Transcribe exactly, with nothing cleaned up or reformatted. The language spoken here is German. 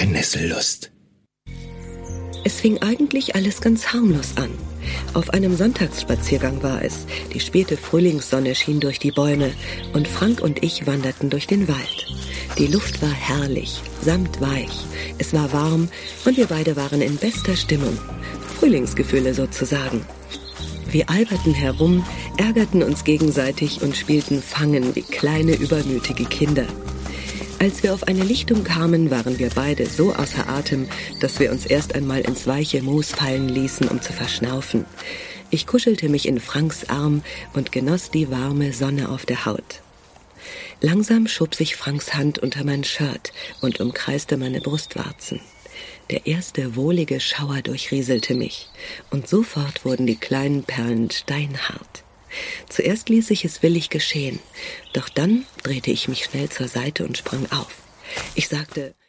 Brennessellust. Es fing eigentlich alles ganz harmlos an. Auf einem Sonntagsspaziergang war es. Die späte Frühlingssonne schien durch die Bäume und Frank und ich wanderten durch den Wald. Die Luft war herrlich, samtweich. Es war warm und wir beide waren in bester Stimmung. Frühlingsgefühle sozusagen. Wir alberten herum, ärgerten uns gegenseitig und spielten Fangen wie kleine, übermütige Kinder. Als wir auf eine Lichtung kamen, waren wir beide so außer Atem, dass wir uns erst einmal ins weiche Moos fallen ließen, um zu verschnaufen. Ich kuschelte mich in Franks Arm und genoss die warme Sonne auf der Haut. Langsam schob sich Franks Hand unter mein Shirt und umkreiste meine Brustwarzen. Der erste wohlige Schauer durchrieselte mich, und sofort wurden die kleinen Perlen steinhart. Zuerst ließ ich es willig geschehen, doch dann drehte ich mich schnell zur Seite und sprang auf. Ich sagte: